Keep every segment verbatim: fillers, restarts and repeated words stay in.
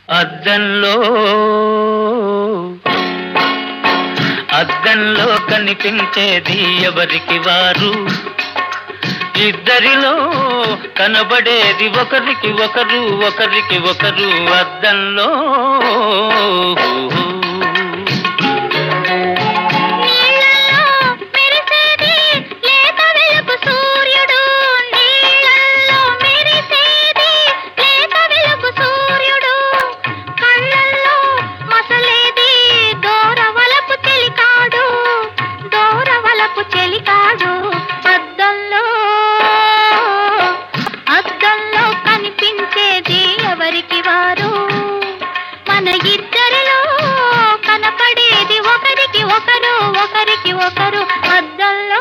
అద్దంలో అద్దంలో కనిపించేది ఎవరికి వారు, ఇద్దరిలో కనబడేది ఒకరికి ఒకరు ఒకరికి ఒకరు అద్దంలో. మన ఇద్దరిలో కనపడేది ఒకరికి ఒకరు ఒకరికి ఒకరు అద్దంలో.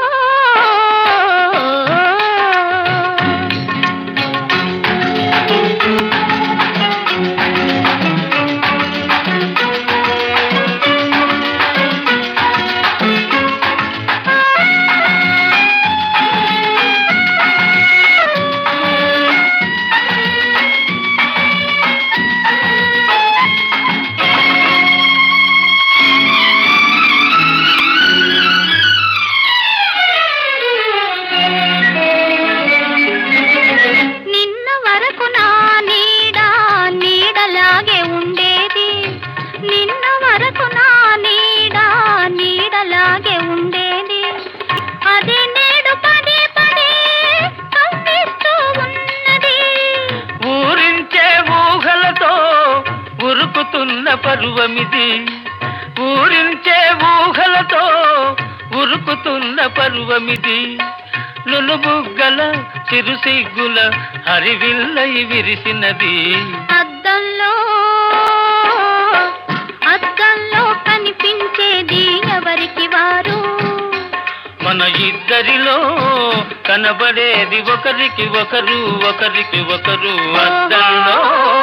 ఉరుకుతున్న పరువమిది, ఊరించే ఊహలతో ఉరుకుతున్న పరువమిది, నునుబుగ్గల చిరుసిగ్గుల హరివిల్లై విరిసినది. అద్దంలో అద్దంలో కనిపించేది ఎవరికి వారు, మన ఇద్దరిలో కనబడేది ఒకరికి ఒకరు ఒకరికి ఒకరు అద్దంలో.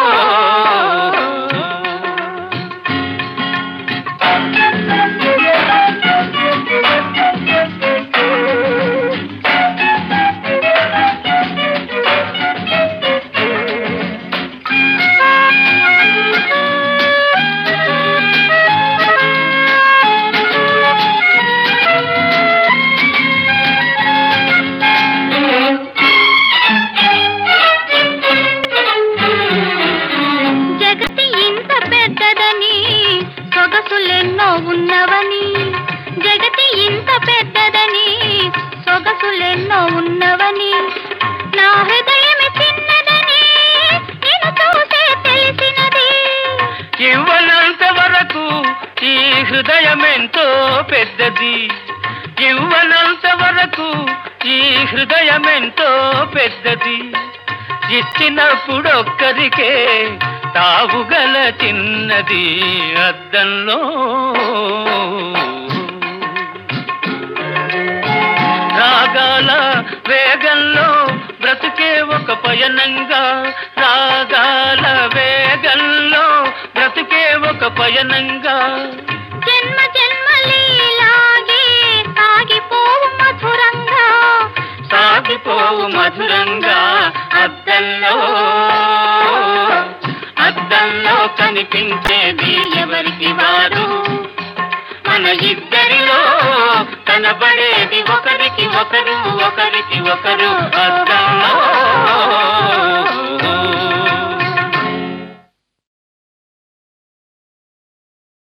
సొగసులెన్నో ఉన్నవని, జగతి ఇంత పెద్దదని సొగసులెన్నో ఉన్నవని, నా హృదయమే చిన్నదని నేను చూసే తెలిసినది. ఇవ్వనంత వరకు ఈ హృదయమెంతో పెద్దది, ఇవ్వనంత వరకు ఈ హృదయమెంతో పెద్దది, ఇచ్చినప్పుడొక్కరికే తావుగల చిన్నది అద్దంలో. రాగాల వేగంలో బ్రతుకే ఒక పయనంగా, రాగాల వేగంలో బ్రతుకే ఒక పయనంగా, జన్మ జన్మలీలాగే సాగిపోవు మధురంగా సాగిపోవు మధురంగా అద్దంలో. అద్దంలో కనిపించేది ఎవరికి వారు, మన ఇద్దరిలో కనబడేది ఒకరికి ఒకరు ఒకరికి ఒకరు అద్దంలో.